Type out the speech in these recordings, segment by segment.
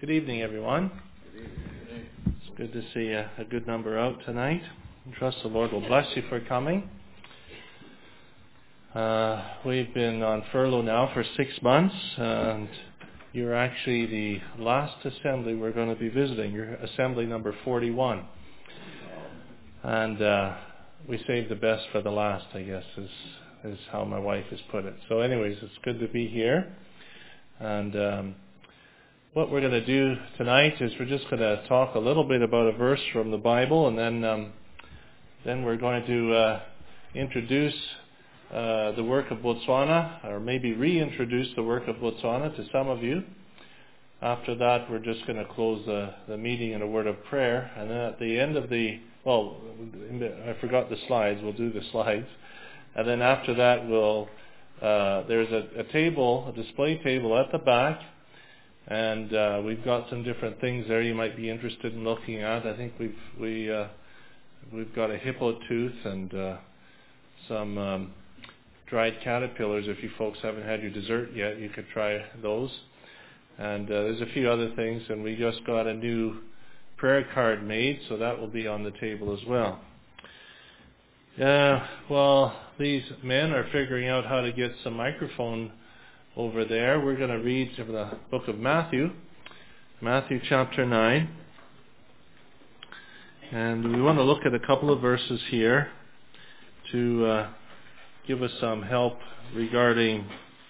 Good evening, everyone. It's good to see a good number out tonight. I trust the Lord will bless you for coming. We've been on furlough now for 6 months, and you're actually the last assembly we're going to be visiting. You're assembly number 41. And we saved the best for the last, I guess, is how my wife has put it. So anyways, it's good to be here. And what we're going to do tonight is we're just going to talk a little bit about a verse from the Bible, and then we're going to introduce the work of Botswana, or maybe reintroduce the work of Botswana to some of you. After that, we're just going to close the meeting in a word of prayer, and then at the end of I forgot the slides. We'll do the slides, and then after that, there's a table, a display table at the back. And we've got some different things there you might be interested in looking at. I think we've got a hippo tooth and some dried caterpillars. If you folks haven't had your dessert yet, you could try those. And there's a few other things. And we just got a new prayer card made, so that will be on the table as well. Well, these men are figuring out how to get some microphone over there. We're going to read from the book of Matthew chapter 9. And we want to look at a couple of verses here to give us some help regarding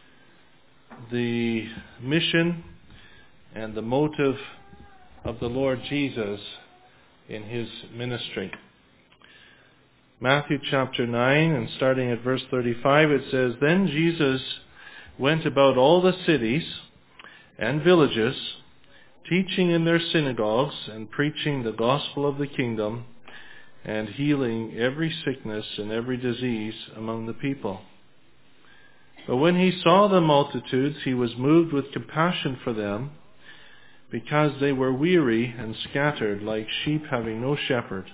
the mission and the motive of the Lord Jesus in his ministry. Matthew chapter 9, and starting at verse 35, it says, "Then Jesus went about all the cities and villages, teaching in their synagogues and preaching the gospel of the kingdom and healing every sickness and every disease among the people. But when he saw the multitudes, he was moved with compassion for them, because they were weary and scattered like sheep having no shepherd.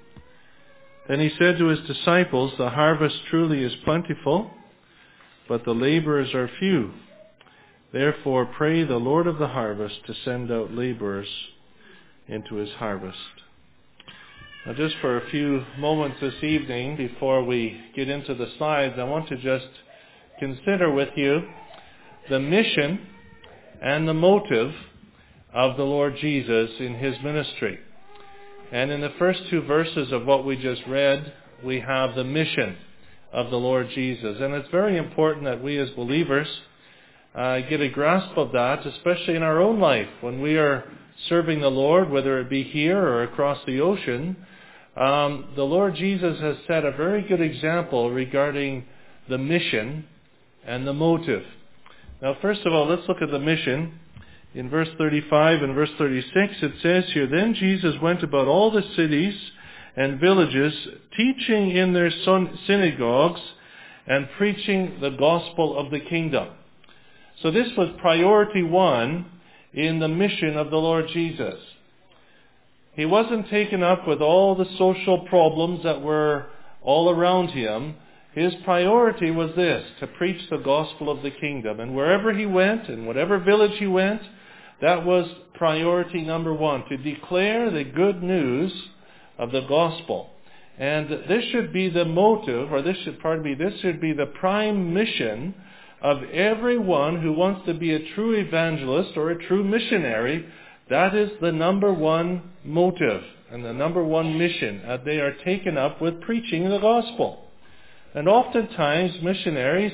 Then he said to his disciples, 'The harvest truly is plentiful, but the laborers are few. Therefore pray the Lord of the harvest to send out laborers into his harvest.'" Now just for a few moments this evening, before we get into the slides, I want to just consider with you the mission and the motive of the Lord Jesus in his ministry. And in the first 2 verses of what we just read, we have the mission of the Lord Jesus. And it's very important that we as believers get a grasp of that, especially in our own life. When we are serving the Lord, whether it be here or across the ocean, the Lord Jesus has set a very good example regarding the mission and the motive. Now, first of all, let's look at the mission. In verse 35 and verse 36, it says here, "Then Jesus went about all the cities and villages, teaching in their synagogues and preaching the gospel of the kingdom." So this was priority 1 in the mission of the Lord Jesus. He wasn't taken up with all the social problems that were all around him. His priority was this, to preach the gospel of the kingdom. And wherever he went, in whatever village he went, that was priority number 1, to declare the good news of the gospel. And this should be the motive, or this should be the prime mission of everyone who wants to be a true evangelist or a true missionary. That is the number 1 motive and the number 1 mission, that they are taken up with preaching the gospel. And oftentimes missionaries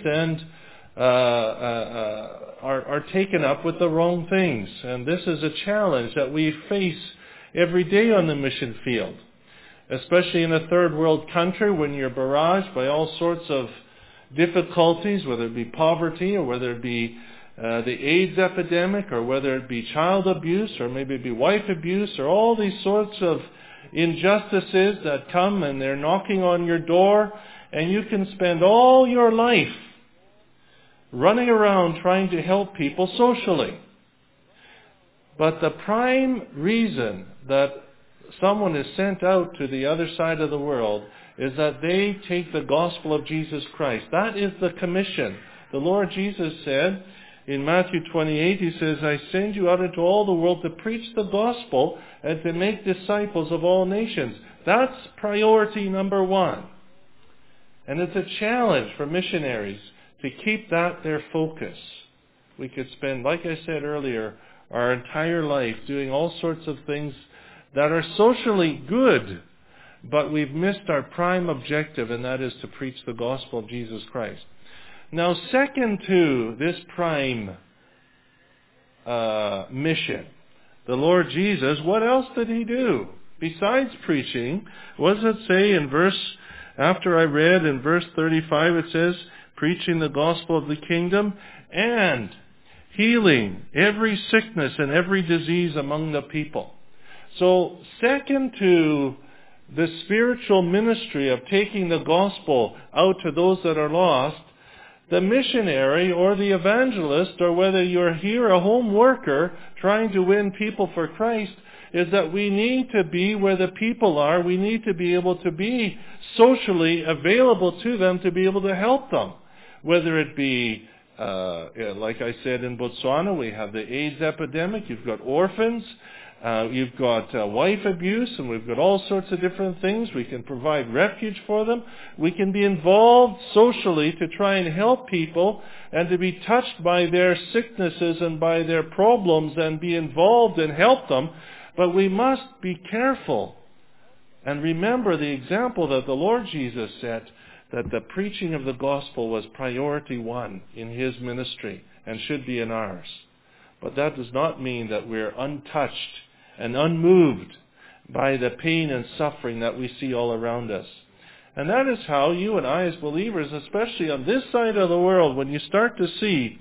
are taken up with the wrong things. And this is a challenge that we face every day on the mission field, especially in a third world country when you're barraged by all sorts of difficulties, whether it be poverty or whether it be the AIDS epidemic, or whether it be child abuse, or maybe it be wife abuse, or all these sorts of injustices that come and they're knocking on your door, and you can spend all your life running around trying to help people socially. But the prime reason that someone is sent out to the other side of the world is that they take the gospel of Jesus Christ. That is the commission. The Lord Jesus said In Matthew 28, he says, I send you out into all the world to preach the gospel and to make disciples of all nations. That's priority number one. And it's a challenge for missionaries to keep that their focus. We could spend, like I said earlier, our entire life doing all sorts of things that are socially good, but we've missed our prime objective, and that is to preach the gospel of Jesus Christ. Now, second to this prime mission, the Lord Jesus, what else did he do? Besides preaching, what does it say in after I read in verse 35, it says, preaching the gospel of the kingdom and healing every sickness and every disease among the people. So, second to the spiritual ministry of taking the gospel out to those that are lost, the missionary or the evangelist, or whether you're here a home worker trying to win people for Christ, is that we need to be where the people are. We need to be able to be socially available to them to be able to help them. Whether it be, like I said, in Botswana, we have the AIDS epidemic. You've got orphans. You've got wife abuse, and we've got all sorts of different things. We can provide refuge for them. We can be involved socially to try and help people and to be touched by their sicknesses and by their problems and be involved and help them. But we must be careful and remember the example that the Lord Jesus set, that the preaching of the gospel was priority one in his ministry and should be in ours. But that does not mean that we're untouched and unmoved by the pain and suffering that we see all around us. And that is how you and I as believers, especially on this side of the world, when you start to see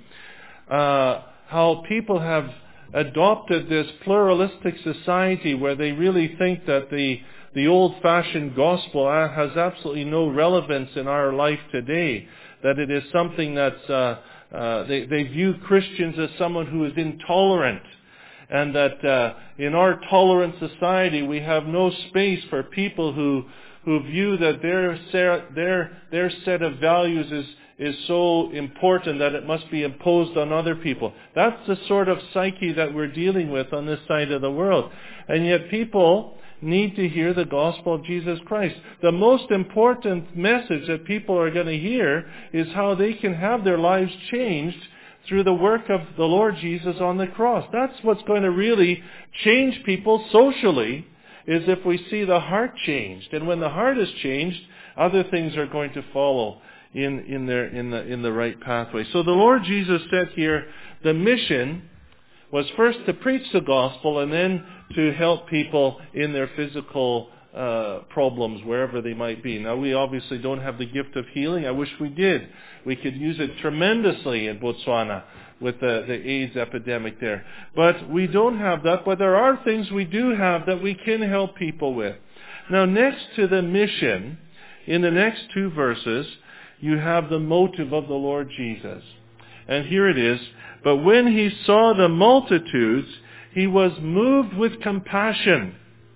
how people have adopted this pluralistic society where they really think that the old-fashioned gospel has absolutely no relevance in our life today, that it is something that's they view Christians as someone who is intolerant, and that in our tolerant society we have no space for people who view that their set of values is so important that it must be imposed on other people. That's the sort of psyche that we're dealing with on this side of the world. And yet people need to hear the gospel of Jesus Christ. The most important message that people are going to hear is how they can have their lives changed through the work of the Lord Jesus on the cross. That's what's going to really change people socially, is if we see the heart changed. And when the heart is changed, other things are going to follow in the right pathway. So the Lord Jesus said here, the mission was first to preach the gospel and then to help people in their physical problems, wherever they might be. Now, we obviously don't have the gift of healing. I wish we did. We could use it tremendously in Botswana with the AIDS epidemic there. But we don't have that. But there are things we do have that we can help people with. Now, next to the mission, in the next two verses, you have the motive of the Lord Jesus. And here it is. But when he saw the multitudes, he was moved with compassion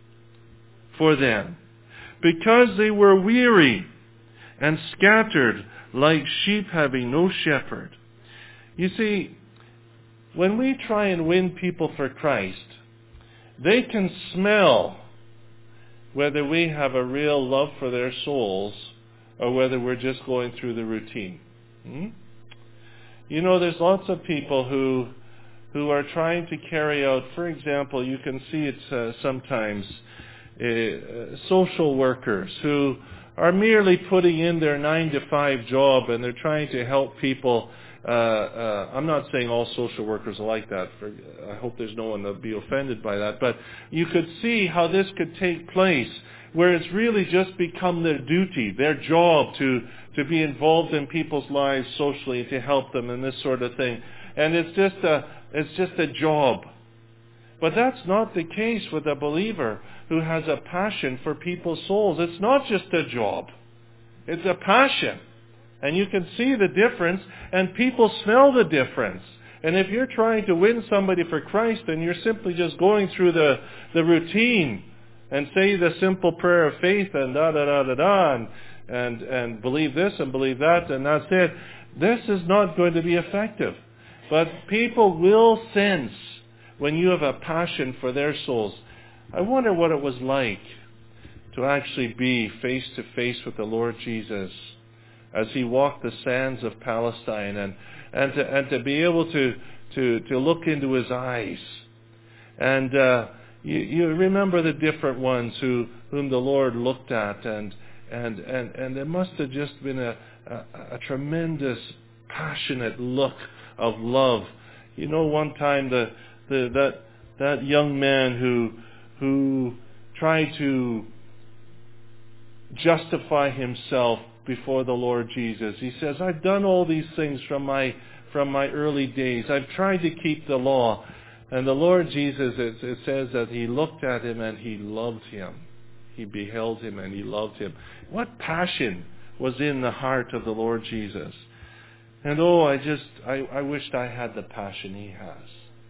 for them, because they were weary and scattered like sheep having no shepherd. You see, when we try and win people for Christ, they can smell whether we have a real love for their souls or whether we're just going through the routine. You know, there's lots of people who are trying to carry out, for example, you can see it sometimes, social workers who are merely putting in their 9-to-5 job and they're trying to help people. I'm not saying all social workers are like that. I hope there's no one that will be offended by that. But you could see how this could take place, where it's really just become their duty, their job to be involved in people's lives socially, to help them and this sort of thing. And it's just a job. But that's not the case with a believer who has a passion for people's souls. It's not just a job. It's a passion. And you can see the difference, and people smell the difference. And if you're trying to win somebody for Christ and you're simply just going through the routine and say the simple prayer of faith and da-da-da-da-da and believe this and believe that and that's it, this is not going to be effective. But people will sense when you have a passion for their souls. I wonder what it was like to actually be face to face with the Lord Jesus as he walked the sands of Palestine, and to be able to look into his eyes. And you remember the different ones whom the Lord looked at, and there must have just been a tremendous passionate look of love. You know, one time that young man who tried to justify himself before the Lord Jesus. He says, I've done all these things from my early days. I've tried to keep the law. And the Lord Jesus, it says that he looked at him and he loved him. He beheld him and he loved him. What passion was in the heart of the Lord Jesus? And I wished I had the passion he has.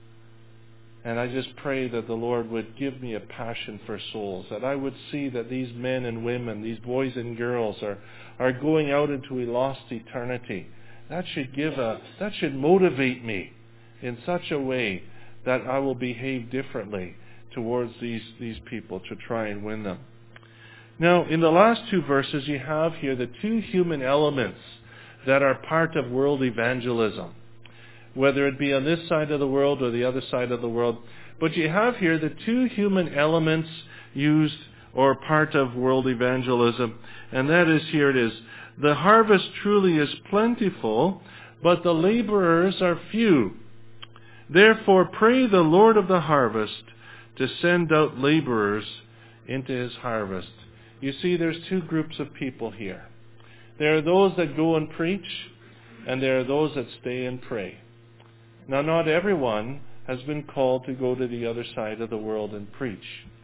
And I just pray that the Lord would give me a passion for souls, that I would see that these men and women, these boys and girls are going out into a lost eternity. That should motivate me in such a way that I will behave differently towards these people to try and win them. Now, in the last two verses, you have here the two human elements that are part of world evangelism, whether it be on this side of the world or the other side of the world. But you have here the two human elements used or part of world evangelism, and that is, here it is, the harvest truly is plentiful, but the laborers are few. Therefore pray the Lord of the harvest to send out laborers into his harvest. You see, there's two groups of people here. There are those that go and preach, and there are those that stay and pray. Now, not everyone has been called to go to the other side of the world and preach.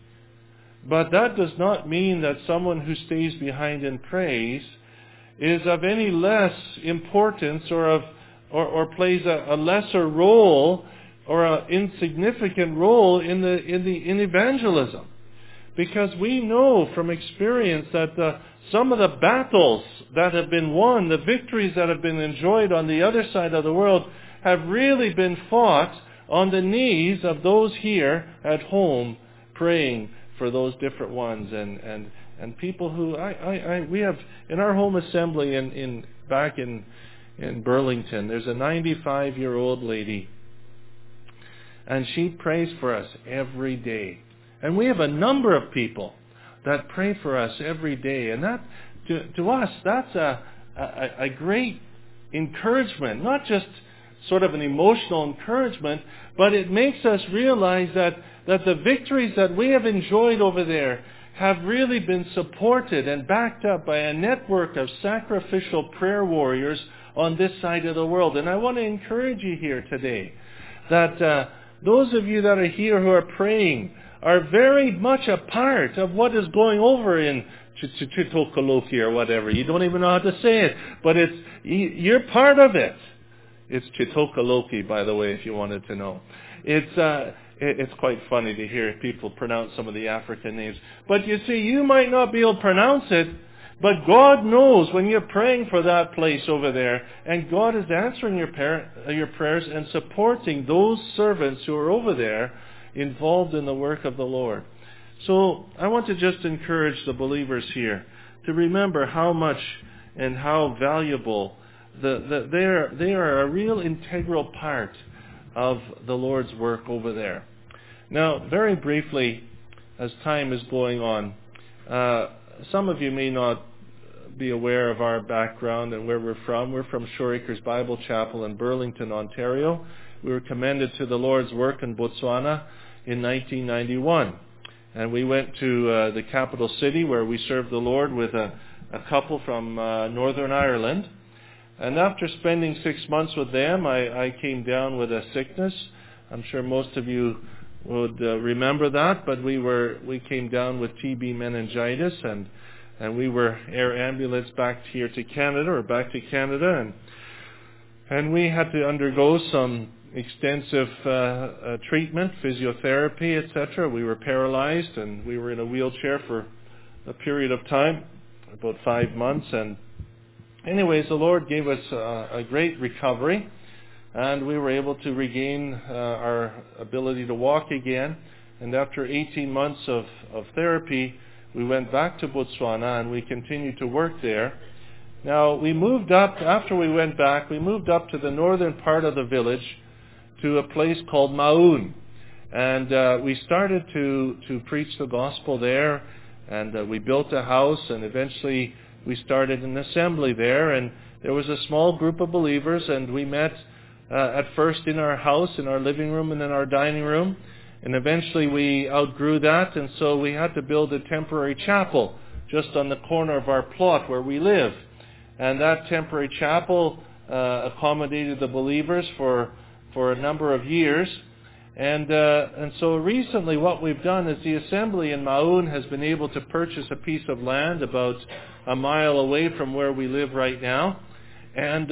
But that does not mean that someone who stays behind and prays is of any less importance or plays a lesser role or an insignificant role in evangelism. Because we know from experience that some of the battles that have been won, the victories that have been enjoyed on the other side of the world, have really been fought on the knees of those here at home praying for those different ones and people who we have in our home assembly back in Burlington. There's a 95-year-old lady, and she prays for us every day. And we have a number of people that pray for us every day, and that to us that's a great encouragement, not just sort of an emotional encouragement, but it makes us realize that the victories that we have enjoyed over there have really been supported and backed up by a network of sacrificial prayer warriors on this side of the world. And I want to encourage you here today that those of you that are here who are praying are very much a part of what is going over in Chitokoloki or whatever. You don't even know how to say it, but you're part of it. It's Chitokoloki, by the way, if you wanted to know. It's quite funny to hear people pronounce some of the African names. But you see, you might not be able to pronounce it, but God knows when you're praying for that place over there, and God is answering your prayers and supporting those servants who are over there involved in the work of the Lord. So I want to just encourage the believers here to remember how much and how valuable they are a real integral part of the Lord's work over there. Now, very briefly, as time is going on, some of you may not be aware of our background and where we're from. We're from Shore Acres Bible Chapel in Burlington, Ontario. We were commended to the Lord's work in Botswana in 1991. And we went to the capital city where we served the Lord with a couple from Northern Ireland. And after spending 6 months with them, I came down with a sickness. I'm sure most of you would remember that, but we came down with TB meningitis, and we were air ambulance back here to Canada, or back to Canada, and we had to undergo some extensive treatment, physiotherapy, etc. We were paralyzed, and we were in a wheelchair for a period of time, about 5 months, and anyways, the Lord gave us a great recovery. and we were able to regain our ability to walk again. And after 18 months of therapy, we went back to Botswana, and we continued to work there. Now, we moved up, after we went back, we moved up to the northern part of the village to a place called Maun. And we started to preach the gospel there, and we built a house, and eventually we started an assembly there. And there was a small group of believers, and we met at first in our house, in our living room, and in our dining room. And eventually we outgrew that, and so we had to build a temporary chapel just on the corner of our plot where we live. And that temporary chapel accommodated the believers for a number of years. And so recently what we've done is the assembly in Maun has been able to purchase a piece of land about a mile away from where we live right now. And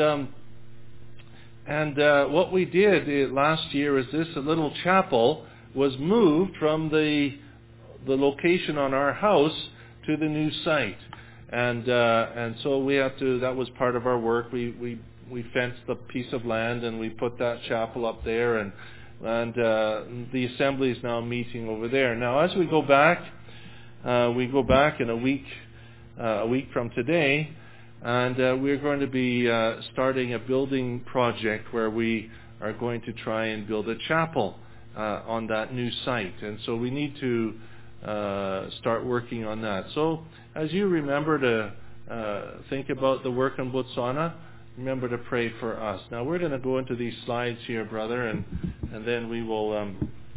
what we did last year is this little chapel was moved from the location on our house to the new site. And so we have to, that was part of our work. We fenced the piece of land, and we put that chapel up there, and the assembly is now meeting over there. Now, as we go back in a week from today, and we're going to be starting a building project where we are going to try and build a chapel on that new site. And so we need to start working on that. So as you remember to think about the work in Botswana, remember to pray for us. Now we're going to go into these slides here, brother, and then we will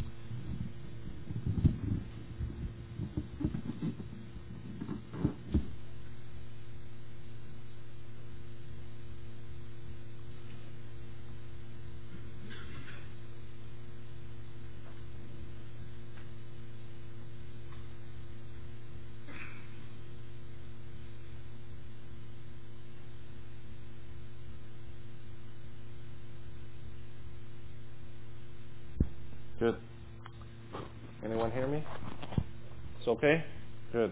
Good. Anyone hear me? It's okay? Good.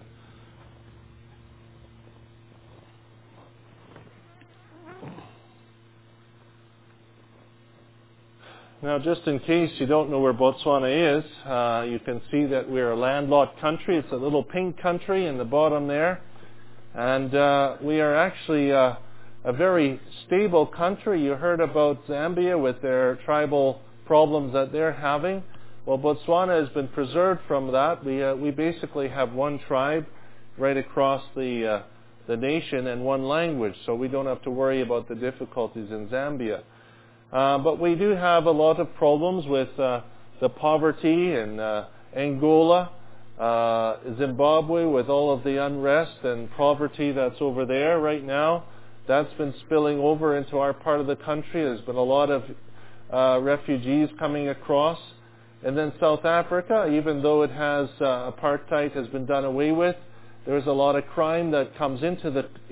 Now, just in case you don't know where Botswana is, you can see that we're a landlocked country. It's a little pink country in the bottom there. And we are actually a very stable country. You heard about Zambia with their tribal problems that they're having. Well, Botswana has been preserved from that. We basically have one tribe right across the nation and one language, so we don't have to worry about the difficulties in Zambia. But we do have a lot of problems with the poverty in Angola, Zimbabwe, with all of the unrest and poverty that's over there right now. That's been spilling over into our part of the country. There's been a lot of refugees coming across. And then South Africa, even though it has apartheid has been done away with, there's a lot of crime that comes into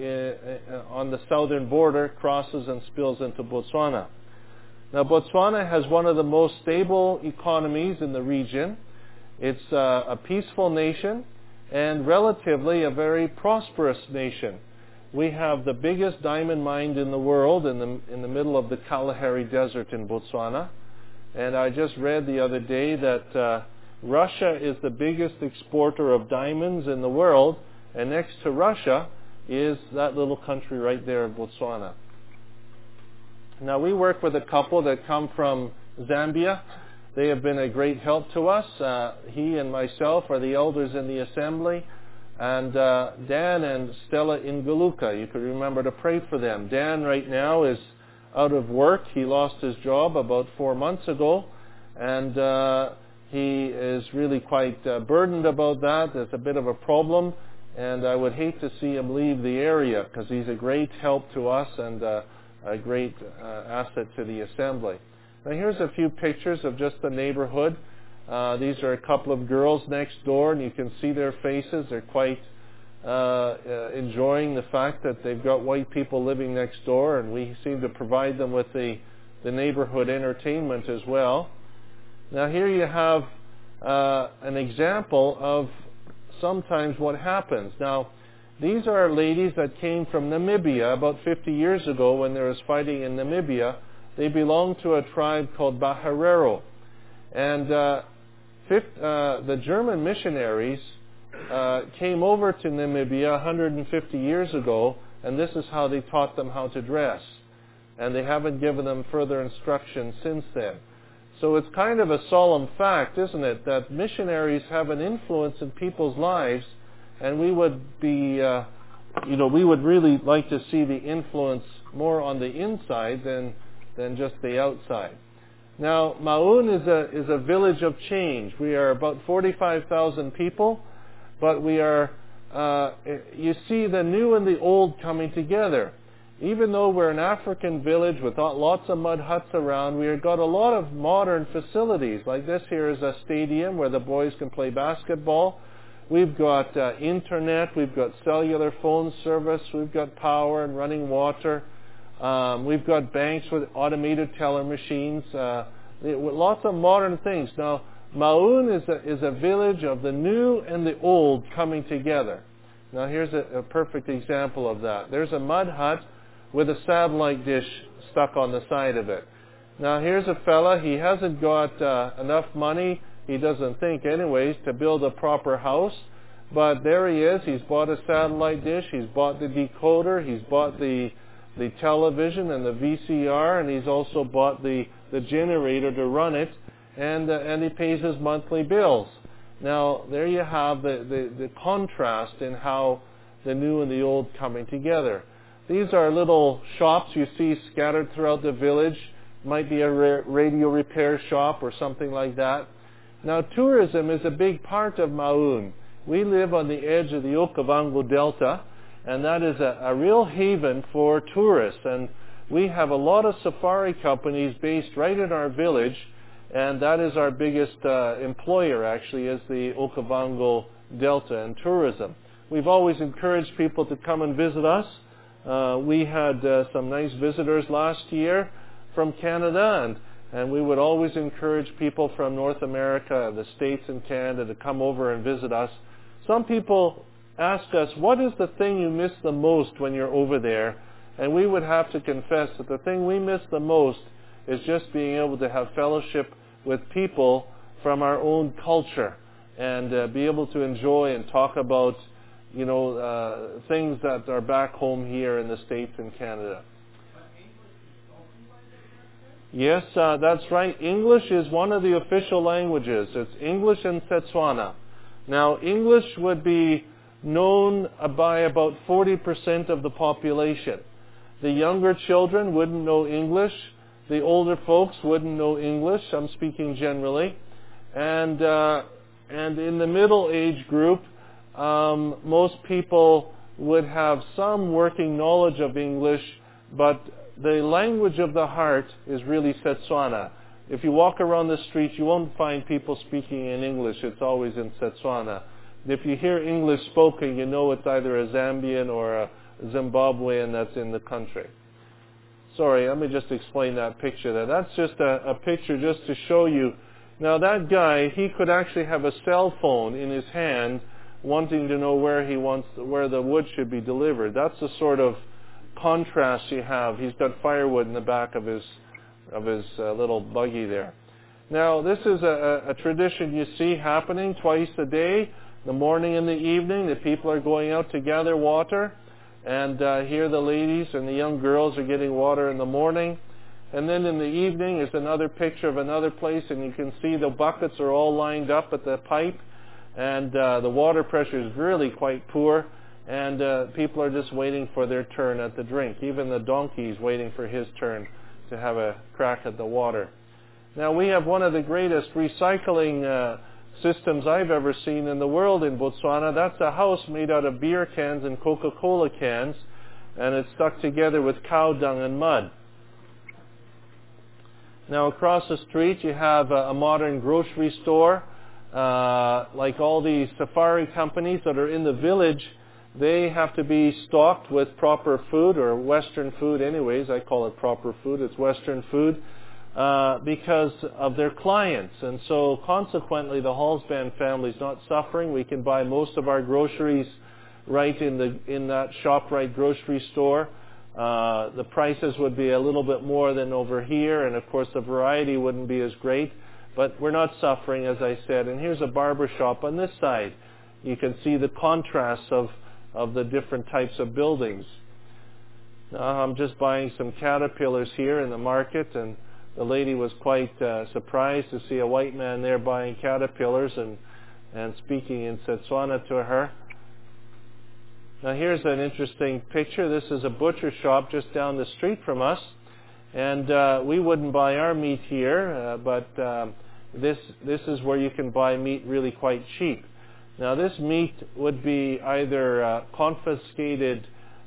on the southern border, crosses and spills into Botswana. Now, Botswana has one of the most stable economies in the region. It's a peaceful nation and relatively a very prosperous nation. We have the biggest diamond mine in the world in the middle of the Kalahari Desert in Botswana. And I just read the other day that Russia is the biggest exporter of diamonds in the world, and next to Russia is that little country right there, Botswana. Now, we work with a couple that come from Zambia. They have been a great help to us. He and myself are the elders in the assembly. And Dan and Stella Ingaluka, you could remember to pray for them. Dan right now is out of work. He lost his job about 4 months ago, and he is really quite burdened about that. It's a bit of a problem, and I would hate to see him leave the area because he's a great help to us and a great asset to the assembly. Now here's a few pictures of just the neighborhood. These are a couple of girls next door, and you can see their faces. They're quite enjoying the fact that they've got white people living next door, and we seem to provide them with the neighborhood entertainment as well. Now here you have an example of sometimes what happens. Now, these are ladies that came from Namibia about 50 years ago when there was fighting in Namibia. They belong to a tribe called Baharero. And the German missionaries came over to Namibia 150 years ago, and this is how they taught them how to dress. And they haven't given them further instruction since then. So it's kind of a solemn fact, isn't it, that missionaries have an influence in people's lives, and we would be, we would really like to see the influence more on the inside than just the outside. Now, Maun is a village of change. We are about 45,000 people, but we are, you see the new and the old coming together. Even though we're an African village with lots of mud huts around, we've got a lot of modern facilities. Like this here is a stadium where the boys can play basketball. We've got internet, we've got cellular phone service, we've got power and running water. We've got banks with automated teller machines, with lots of modern things. Now, Maun is a village of the new and the old coming together. Now, here's a perfect example of that. There's a mud hut with a satellite dish stuck on the side of it. Now, here's a fella. He hasn't got enough money, he doesn't think anyways, to build a proper house. But there he is. He's bought a satellite dish. He's bought the decoder. He's bought the television and the VCR, and he's also bought the generator to run it, and he pays his monthly bills. Now, there you have the contrast in how the new and the old coming together. These are little shops you see scattered throughout the village. Might be a radio repair shop or something like that. Now, tourism is a big part of Maun. We live on the edge of the Okavango Delta, and that is a real haven for tourists. And we have a lot of safari companies based right in our village, and that is our biggest employer, actually, is the Okavango Delta and tourism. We've always encouraged people to come and visit us. We had some nice visitors last year from Canada, and we would always encourage people from North America, the States and Canada, to come over and visit us. Some people ask us, what is the thing you miss the most when you're over there? And we would have to confess that the thing we miss the most is just being able to have fellowship with people from our own culture and be able to enjoy and talk about things that are back home here in the States and Canada. Yes, that's right. English is one of the official languages. It's English and Setswana. Now, English would be known by about 40% of the population. The younger children wouldn't know English. The older folks wouldn't know English. I'm speaking generally. And in the middle age group, most people would have some working knowledge of English, but the language of the heart is really Setswana. If you walk around the streets, you won't find people speaking in English. It's always in Setswana. If you hear English spoken, you know it's either a Zambian or a Zimbabwean that's in the country. Sorry, let me just explain that picture there. That's just a picture just to show you. Now that guy, he could actually have a cell phone in his hand wanting to know where the wood should be delivered. That's the sort of contrast you have. He's got firewood in the back of his little buggy there. Now, this is a tradition you see happening twice a day, the morning and the evening. The people are going out to gather water, and here the ladies and the young girls are getting water in the morning. And then in the evening is another picture of another place, and you can see the buckets are all lined up at the pipe, and the water pressure is really quite poor, and people are just waiting for their turn at the drink. Even the donkey is waiting for his turn to have a crack at the water. Now, we have one of the greatest recycling systems I've ever seen in the world in Botswana. That's a house made out of beer cans and Coca-Cola cans, and it's stuck together with cow dung and mud. Now, across the street you have a modern grocery store. Like all these safari companies that are in the village, they have to be stocked with proper food, or Western food anyways. I call it proper food. It's Western food because of their clients. And so consequently the Hallsband family is not suffering. We can buy most of our groceries right in that ShopRite grocery store. The prices would be a little bit more than over here, and of course the variety wouldn't be as great. But we're not suffering, as I said. And here's a barber shop on this side. You can see the contrast of the different types of buildings. Now, I'm just buying some caterpillars here in the market, and the lady was quite surprised to see a white man there buying caterpillars and speaking in Setswana to her. Now here's an interesting picture. This is a butcher shop just down the street from us, and we wouldn't buy our meat here, but this is where you can buy meat really quite cheap. Now this meat would be either confiscated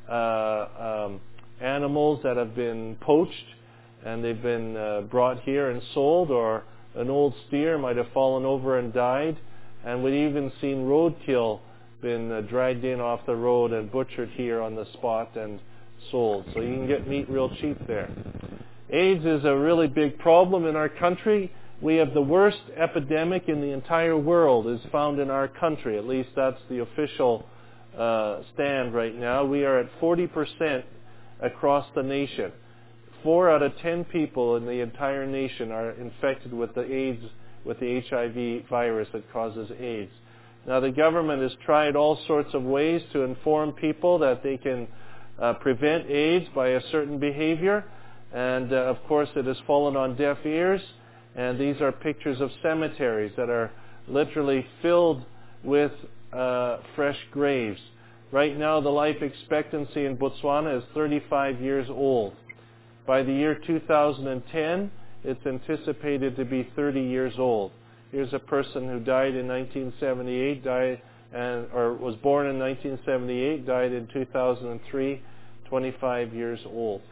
animals that have been poached and they've been brought here and sold, or an old steer might have fallen over and died, and we've even seen roadkill been dragged in off the road and butchered here on the spot and sold. So you can get meat real cheap there. AIDS is a really big problem in our country. We have the worst epidemic in the entire world is found in our country. At least that's the official stand right now. We are at 40% across the nation. 4 out of 10 people in the entire nation are infected with the AIDS, with the HIV virus that causes AIDS. Now the government has tried all sorts of ways to inform people that they can prevent AIDS by a certain behavior, and of course it has fallen on deaf ears. And these are pictures of cemeteries that are literally filled with fresh graves. Right now the life expectancy in Botswana is 35 years old. By the year 2010, it's anticipated to be 30 years old. Here's a person who died in 1978, or was born in 1978, died in 2003, 25 years old.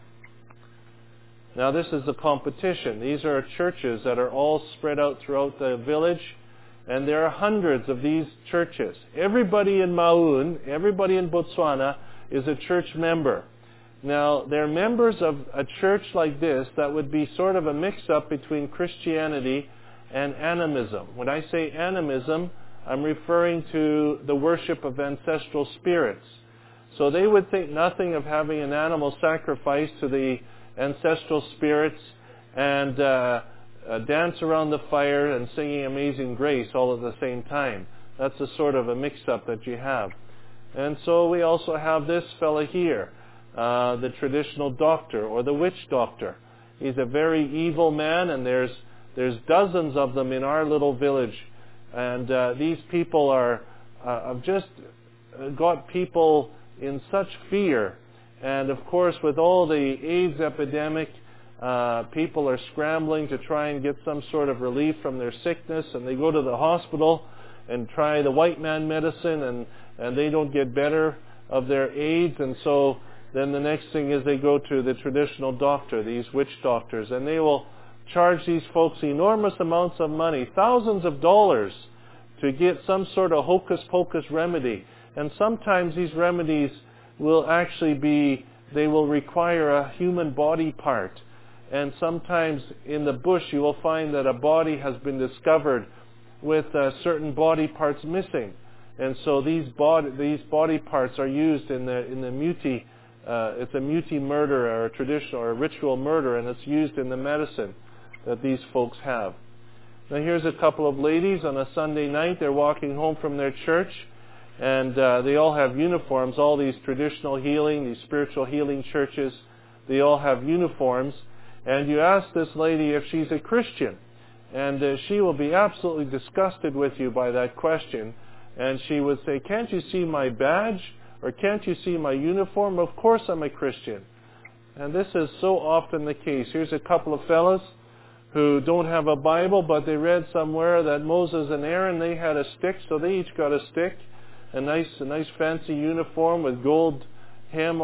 Now this is the competition. These are churches that are all spread out throughout the village, and there are hundreds of these churches. Everybody in Maun, everybody in Botswana is a church member. Now, they're members of a church like this that would be sort of a mix-up between Christianity and animism. When I say animism, I'm referring to the worship of ancestral spirits. So they would think nothing of having an animal sacrifice to the ancestral spirits and dance around the fire and singing Amazing Grace all at the same time. That's a sort of a mix-up that you have. And so we also have this fella here, the traditional doctor or the witch doctor. He's a very evil man, and there's dozens of them in our little village. And these people have just got people in such fear. And of course, with all the AIDS epidemic, people are scrambling to try and get some sort of relief from their sickness, and they go to the hospital and try the white man medicine, and they don't get better of their AIDS. And so then the next thing is they go to the traditional doctor, these witch doctors, and they will charge these folks enormous amounts of money, thousands of dollars, to get some sort of hocus-pocus remedy. And sometimes these remedies will actually they will require a human body part. And sometimes in the bush you will find that a body has been discovered with certain body parts missing. And so these body parts are used in the muti. It's a muti murder, or a traditional or a ritual murder, and it's used in the medicine that these folks have. Now here's a couple of ladies on a Sunday night. They're walking home from their church, and they all have uniforms. All these traditional healing, these spiritual healing churches, they all have uniforms. And you ask this lady if she's a Christian, and she will be absolutely disgusted with you by that question. And she would say, "Can't you see my badge? Or can't you see my uniform? Of course I'm a Christian." And this is so often the case. Here's a couple of fellas who don't have a Bible, but they read somewhere that Moses and Aaron, they had a stick, so they each got a stick, a nice fancy uniform with gold trim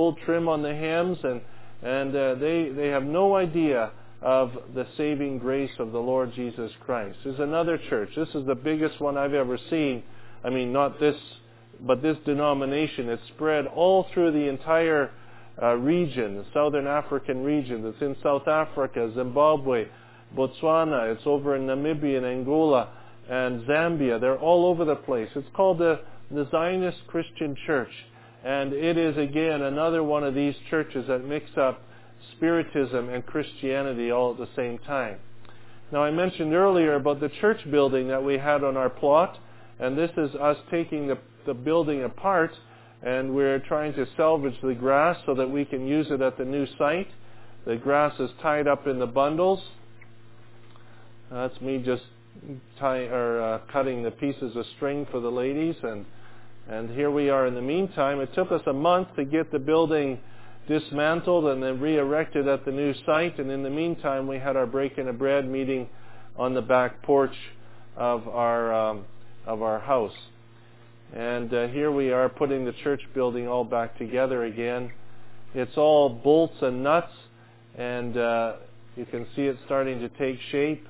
on the hems, and they have no idea of the saving grace of the Lord Jesus Christ. There's another church. This is the biggest one I've ever seen. I mean, not this, but this denomination. It's spread all through the entire region, the Southern African region. It's in South Africa, Zimbabwe, Botswana. It's over in Namibia and Angola and Zambia. They're all over the place. It's called the Zionist Christian Church. And it is, again, another one of these churches that mix up Spiritism and Christianity all at the same time. Now, I mentioned earlier about the church building that we had on our plot, and this is us taking the building apart, and we're trying to salvage the grass so that we can use it at the new site. The grass is tied up in the bundles. That's me just cutting the pieces of string for the ladies, and here we are in the meantime. It took us a month to get the building dismantled and then re-erected at the new site, and in the meantime we had our breaking of bread meeting on the back porch of our house. And here we are putting the church building all back together again. It's all bolts and nuts, and you can see it starting to take shape.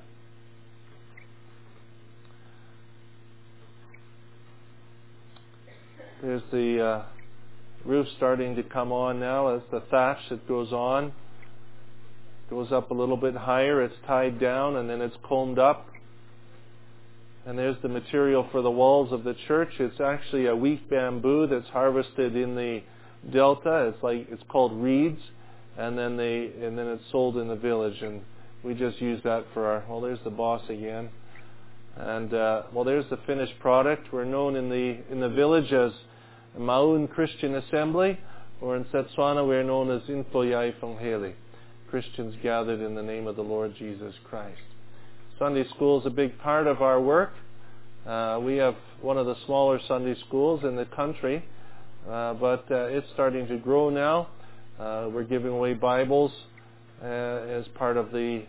There's the roof starting to come on now. That's the thatch that goes on. Goes up a little bit higher. It's tied down and then it's combed up. And there's the material for the walls of the church. It's actually a weak bamboo that's harvested in the delta. It's called reeds, and then it's sold in the village. And we just use that for our. Well, there's the boss again. And there's the finished product. We're known in the village as Maun Christian Assembly, or in Setswana we're known as Infoyai Fongheli, Christians gathered in the name of the Lord Jesus Christ. Sunday school is a big part of our work. We have one of the smaller Sunday schools in the country, but it's starting to grow now. We're giving away Bibles as part of the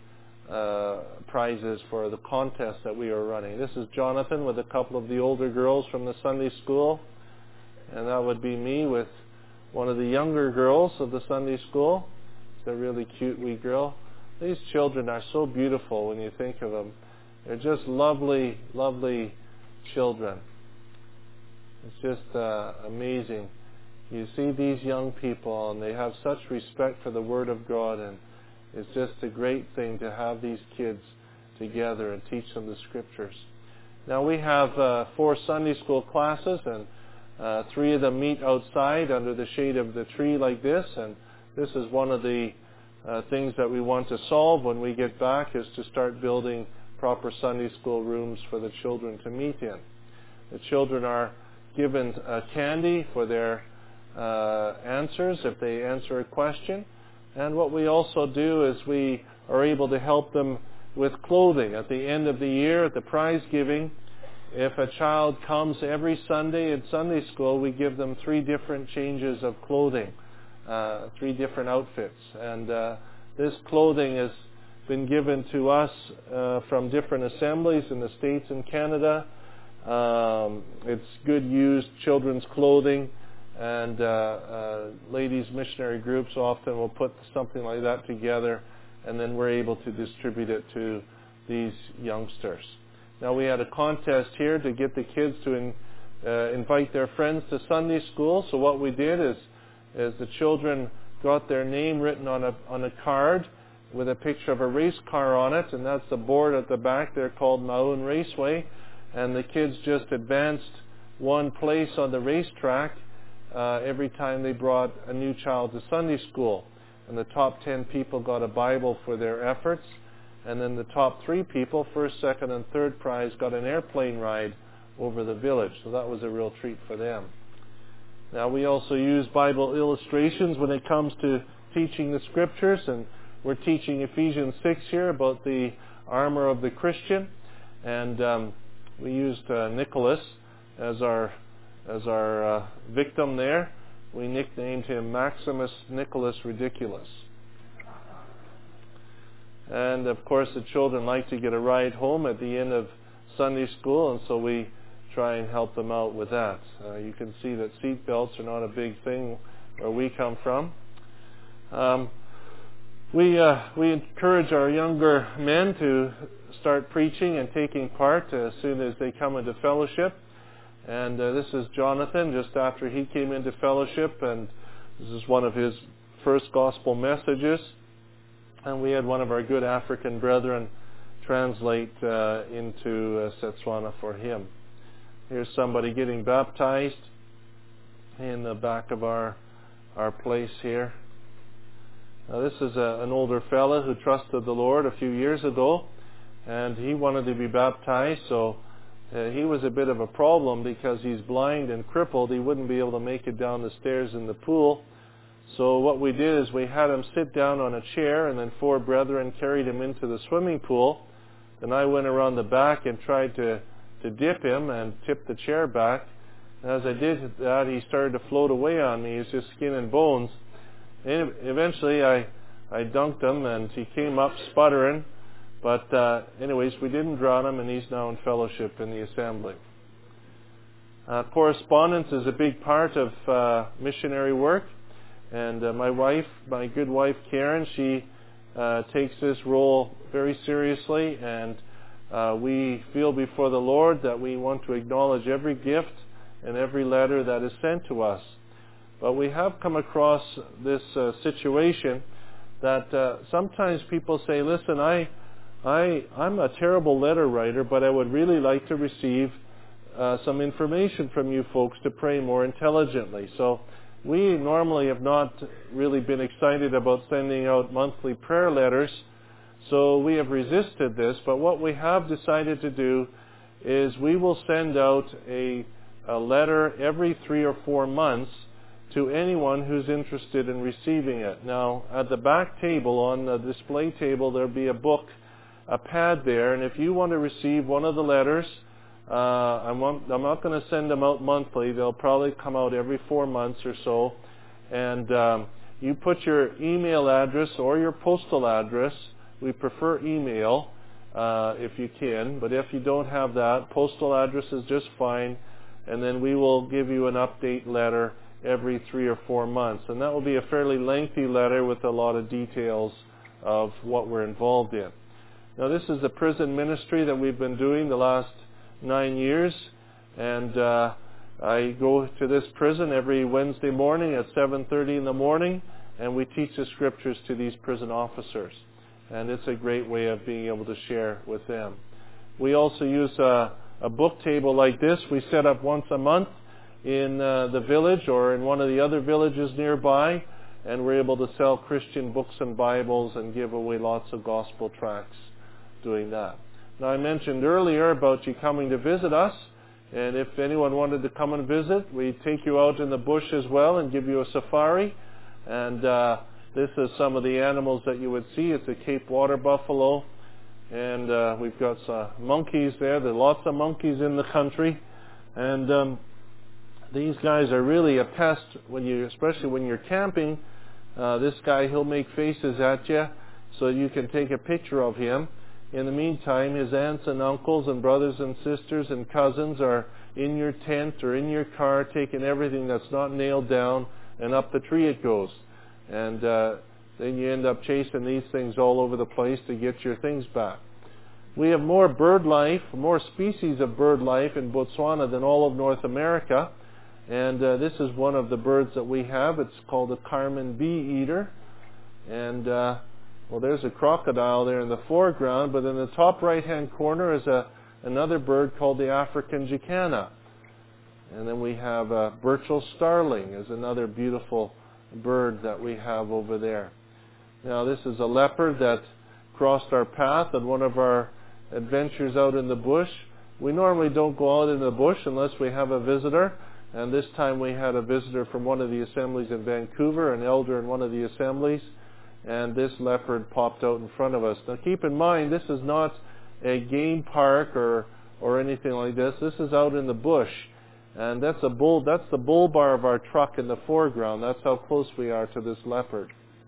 prizes for the contest that we are running. This is Jonathan with a couple of the older girls from the Sunday school, and that would be me with one of the younger girls of the Sunday school. It's a really cute wee girl. These children are so beautiful when you think of them. They're just lovely, lovely children. It's just amazing. You see these young people, and they have such respect for the Word of God, and it's just a great thing to have these kids together and teach them the Scriptures. Now we have 4 Sunday school classes, and 3 of them meet outside under the shade of the tree like this, and this is one of the things that we want to solve when we get back, is to start building proper Sunday school rooms for the children to meet in. The children are given candy for their answers if they answer a question, and what we also do is we are able to help them with clothing. At the end of the year, at the prize giving, if a child comes every Sunday in Sunday school, we give them 3 different changes of clothing, 3 different outfits. And this clothing has been given to us from different assemblies in the States and Canada. It's good used children's clothing, and ladies' missionary groups often will put something like that together, and then we're able to distribute it to these youngsters. Now, we had a contest here to get the kids to invite their friends to Sunday school. So what we did is the children got their name written on a card with a picture of a race car on it, and that's the board at the back. They're called Maun Raceway, and the kids just advanced 1 place on the racetrack every time they brought a new child to Sunday school. And the top 10 people got a Bible for their efforts. And then the top 3 people, first, second, and third prize, got an airplane ride over the village. So that was a real treat for them. Now, we also use Bible illustrations when it comes to teaching the Scriptures. And we're teaching Ephesians 6 here about the armor of the Christian. And we used Nicholas as our victim there. We nicknamed him Maximus Nicholas Ridiculous. And of course the children like to get a ride home at the end of Sunday school, and so we try and help them out with that. You can see that seat belts are not a big thing where we come from. We encourage our younger men to start preaching and taking part as soon as they come into fellowship. And this is Jonathan just after he came into fellowship, and this is one of his first gospel messages. And we had one of our good African brethren translate into Setswana for him. Here's somebody getting baptized. in the back of our place here. Now this is an older fella who trusted the Lord a few years ago, and he wanted to be baptized, so he was a bit of a problem because he's blind and crippled. He wouldn't be able to make it down the stairs in the pool. So what we did is we had him sit down on a chair, and then 4 brethren carried him into the swimming pool. And I went around the back and tried to dip him and tip the chair back. And as I did that, he started to float away on me. He was just skin and bones. And eventually I dunked him, and he came up sputtering. But anyways, we didn't drown him, and he's now in fellowship in the assembly. Correspondence is a big part of missionary work. And my good wife Karen, she takes this role very seriously, and we feel before the Lord that we want to acknowledge every gift and every letter that is sent to us. But we have come across this situation that sometimes people say, listen, I'm a terrible letter writer, but I would really like to receive some information from you folks to pray more intelligently. So we normally have not really been excited about sending out monthly prayer letters, so we have resisted this. But what we have decided to do is we will send out a letter every 3 or 4 months to anyone who's interested in receiving it. Now, at the back table, on the display table, there'll be a book, a pad there, and if you want to receive one of the letters, I'm not going to send them out monthly. They'll probably come out every 4 months or so. And you put your email address or your postal address. We prefer email if you can. But if you don't have that, postal address is just fine. And then we will give you an update letter every 3 or 4 months. And that will be a fairly lengthy letter with a lot of details of what we're involved in. Now, this is the prison ministry that we've been doing the last 9 years, and I go to this prison every Wednesday morning at 7:30 in the morning, and we teach the scriptures to these prison officers, and it's a great way of being able to share with them. We also use a book table like this. We set up once a month in the village or in one of the other villages nearby, and we're able to sell Christian books and Bibles and give away lots of gospel tracts doing that. Now, I mentioned earlier about you coming to visit us, and if anyone wanted to come and visit, we take you out in the bush as well and give you a safari. And this is some of the animals that you would see. It's a Cape water buffalo, and we've got some monkeys there. There are lots of monkeys in the country, and these guys are really a pest especially when you're camping. This guy, he'll make faces at you so you can take a picture of him. In the meantime, his aunts and uncles and brothers and sisters and cousins are in your tent or in your car taking everything that's not nailed down, and up the tree it goes. And then you end up chasing these things all over the place to get your things back. We have more bird life, more species of bird life in Botswana than all of North America. And this is one of the birds that we have. It's called the Carmen bee eater. And well, there's a crocodile there in the foreground, but in the top right-hand corner is another bird called the African jacana. And then we have Burchell starling is another beautiful bird that we have over there. Now, this is a leopard that crossed our path on one of our adventures out in the bush. We normally don't go out in the bush unless we have a visitor. And this time we had a visitor from one of the assemblies in Vancouver, an elder in one of the assemblies. And this leopard popped out in front of us. Now keep in mind, this is not a game park or anything like this. This is out in the bush. And that's the bull bar of our truck in the foreground. That's how close we are to this leopard.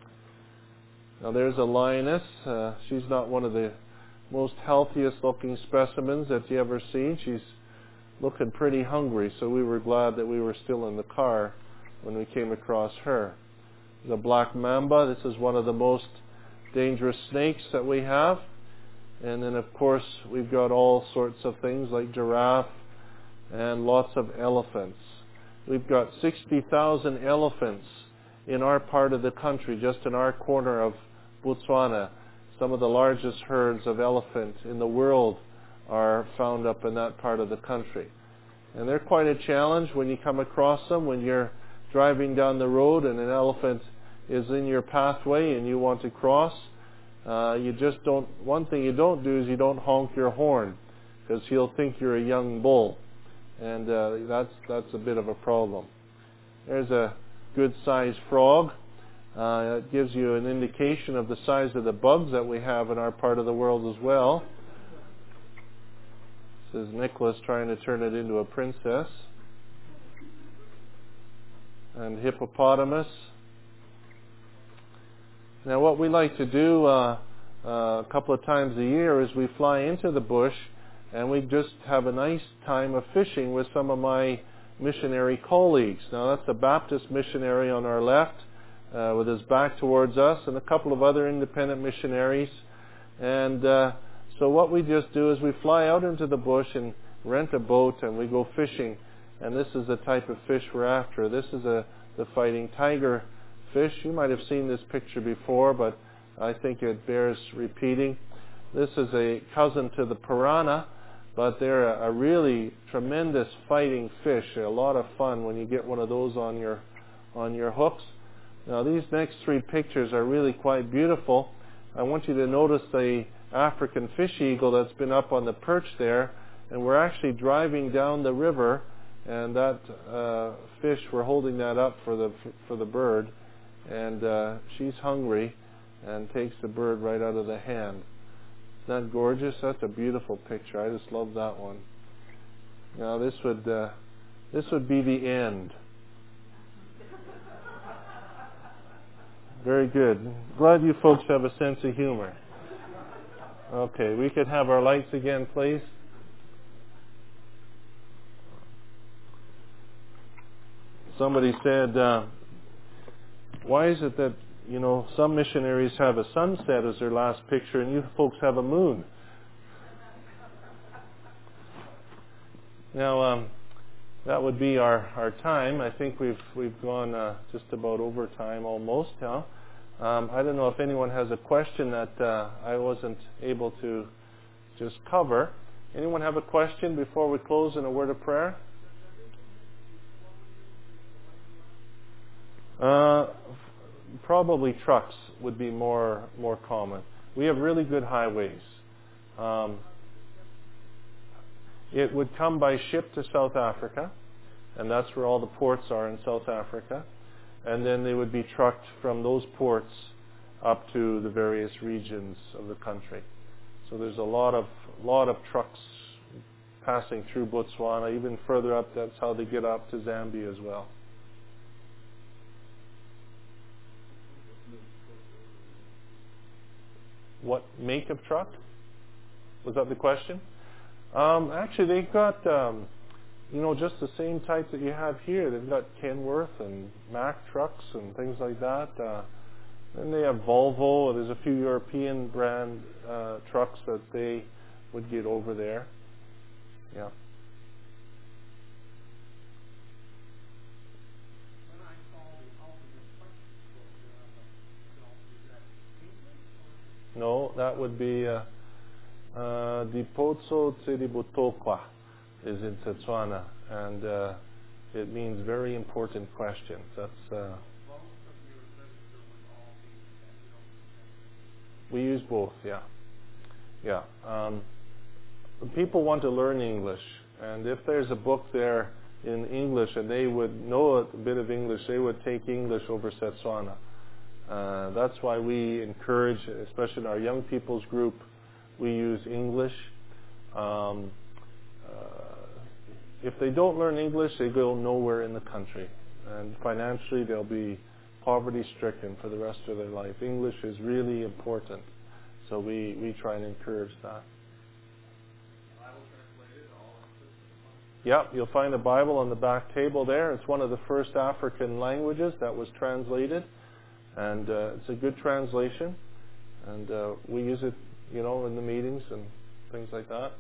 Now there's a lioness. She's not one of the most healthiest looking specimens that you ever seen. She's looking pretty hungry, so we were glad that we were still in the car when we came across her. The black mamba, this is one of the most dangerous snakes that we have. And then, of course, we've got all sorts of things like giraffe and lots of elephants. We've got 60,000 elephants in our part of the country, just in our corner of Botswana. Some of the largest herds of elephant in the world are found up in that part of the country. And they're quite a challenge when you come across them, when you're driving down the road and an elephant is in your pathway and you want to cross. One thing you don't do is you don't honk your horn, because he'll think you're a young bull. And that's a bit of a problem. There's a good sized frog. It gives you an indication of the size of the bugs that we have in our part of the world as well. This is Nicholas trying to turn it into a princess. And hippopotamus. Now what we like to do a couple of times a year is we fly into the bush and we just have a nice time of fishing with some of my missionary colleagues. Now that's a Baptist missionary on our left with his back towards us, and a couple of other independent missionaries. And so what we just do is we fly out into the bush and rent a boat and we go fishing. And this is the type of fish we're after. This is the fighting tiger fish. You might have seen this picture before, but I think it bears repeating. This is a cousin to the piranha, but they're a really tremendous fighting fish. They're a lot of fun when you get one of those on your hooks. Now these next three pictures are really quite beautiful. I want you to notice the African fish eagle that's been up on the perch there, and we're actually driving down the river, and that fish, we're holding that up for the bird, and she's hungry and takes the bird right out of the hand. Isn't that gorgeous? That's a beautiful picture. I just love that one. Now this would be the end. Very good. Glad you folks have a sense of humor. Okay, we could have our lights again, please. Somebody said, why is it that, some missionaries have a sunset as their last picture and you folks have a moon? Now, that would be our time. I think we've gone just about over time almost. I don't know if anyone has a question that I wasn't able to just cover. Anyone have a question before we close in a word of prayer? Probably trucks would be more common. We have really good highways. It would come by ship to South Africa, and that's where all the ports are in South Africa. And then they would be trucked from those ports up to the various regions of the country. So there's a lot of trucks passing through Botswana. Even further up, that's how they get up to Zambia as well. What make of truck? Was that the question? Actually, they've got just the same type that you have here. They've got Kenworth and Mack trucks and things like that. Then they have Volvo. There's a few European brand trucks that they would get over there. Yeah. No, that would be Dipotso Tsiributokwa is in Setswana, and it means very important questions. That's we use both, yeah. People want to learn English, and if there's a book there in English and they would know a bit of English, they would take English over Setswana. That's why we encourage, especially in our young people's group, we use English. If they don't learn English, they go nowhere in the country. And financially, they'll be poverty-stricken for the rest of their life. English is really important. So we try and encourage that. Yep, you'll find a Bible on the back table there. It's one of the first African languages that was translated. And it's a good translation, and we use it, in the meetings and things like that.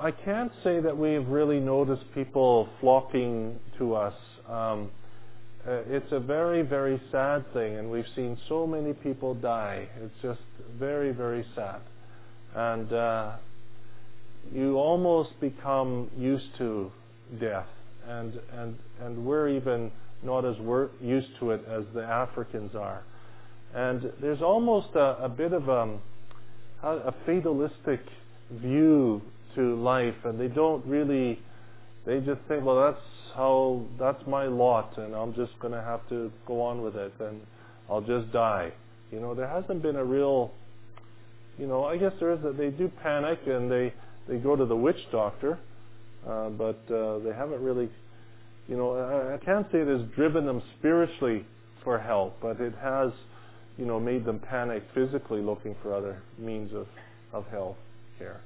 I can't say that we've really noticed people flocking to us. It's a very, very sad thing, and we've seen so many people die. It's just very, very sad. And you almost become used to death, and we're even not as used to it as the Africans are. And there's almost a bit of a fatalistic view to life, and they just think, well, that's my lot, and I'm just going to have to go on with it, and I'll just die. There hasn't been a real, I guess there is they do panic, and they go to the witch doctor, but they haven't really, I can't say it has driven them spiritually for help, but it has, made them panic physically looking for other means of health care.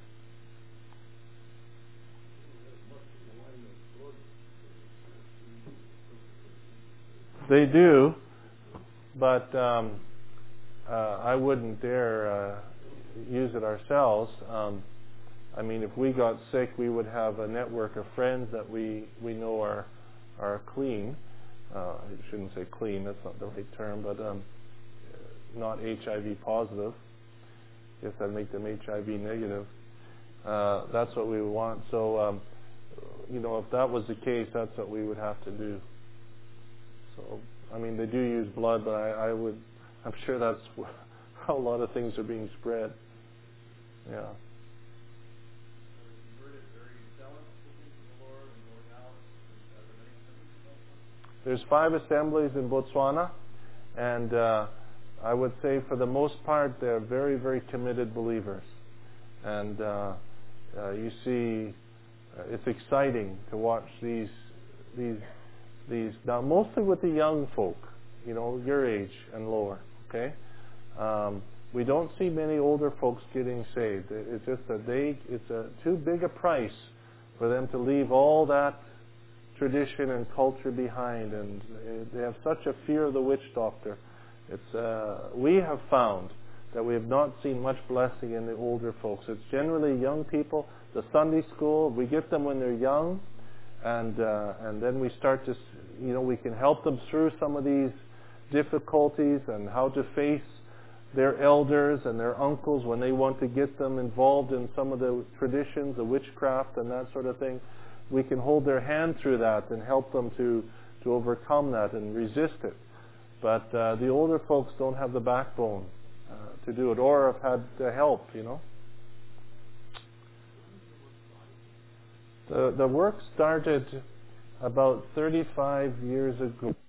They do, but I wouldn't dare use it ourselves. If we got sick, we would have a network of friends that we know are clean. I shouldn't say clean, that's not the right term, but not HIV positive. I guess I'd make them HIV negative. That's what we would want. So, if that was the case, that's what we would have to do. So, they do use blood, but I'm sure that's how a lot of things are being spread. Yeah. There's 5 assemblies in Botswana, and I would say for the most part they're very, very committed believers. And you see, it's exciting to watch these now, mostly with the young folk, your age and lower. Okay, we don't see many older folks getting saved. It's just that it's too big a price for them to leave all that tradition and culture behind, and they have such a fear of the witch doctor. We have found that we have not seen much blessing in the older folks. It's generally young people. The Sunday school, we get them when they're young, and then we start to, we can help them through some of these difficulties and how to face their elders and their uncles when they want to get them involved in some of the traditions, the witchcraft and that sort of thing. We can hold their hand through that and help them to overcome that and resist it. But the older folks don't have the backbone to do it, or have had the help, The work started about 35 years ago.